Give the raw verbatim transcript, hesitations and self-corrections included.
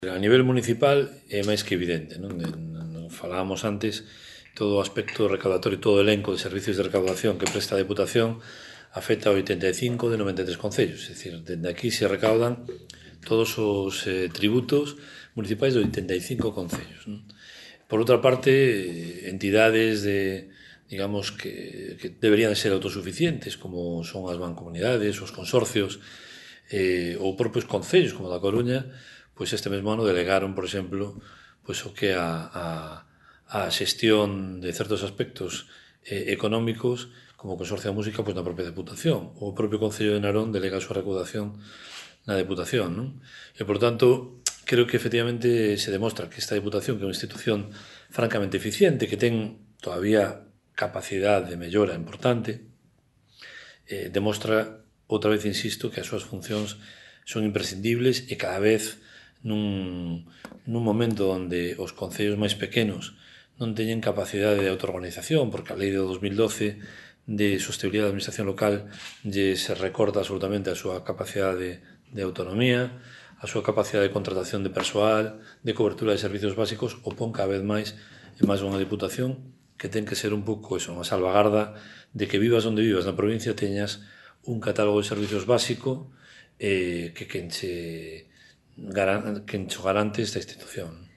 A nivel municipal é máis que evidente, non? Falábamos antes, todo o aspecto recaudatorio, todo o elenco de servicios de recaudación que presta a Deputación afecta a oitenta e cinco de noventa e tres concellos, é dicir, dende aquí se recaudan todos os eh, tributos municipais de oitenta e cinco concellos, non? Por outra parte, entidades de, digamos, que, que deberían ser autosuficientes, como son as mancomunidades, os consorcios, eh, ou propios concellos, como da Coruña, pois este mesmo ano delegaron, por exemplo, pois o que a, a, a xestión de certos aspectos eh, económicos, como o Consorcio da Música, pois na propia Deputación. O propio Concello de Narón delega a súa recaudación na Deputación, non? E, por tanto, creo que efectivamente se demostra que esta Deputación, que é unha institución francamente eficiente, que ten todavía capacidade de mellora importante, eh, demostra, outra vez insisto, que as súas funcións son imprescindibles e cada vez nun, nun momento onde os concellos máis pequenos non teñen capacidade de autoorganización, porque a lei do dos mil doce de sostenibilidade da administración local lle se recorta absolutamente a súa capacidade de autonomía, a súa capacidade de contratación de persoal, de cobertura de servicios básicos, o pon cada vez máis en máis unha Deputación que ten que ser un pouco eso, unha salvagarda de que vivas onde vivas na provincia teñas un catálogo de servicios básico eh, que quen che, quen cho garante esta institución.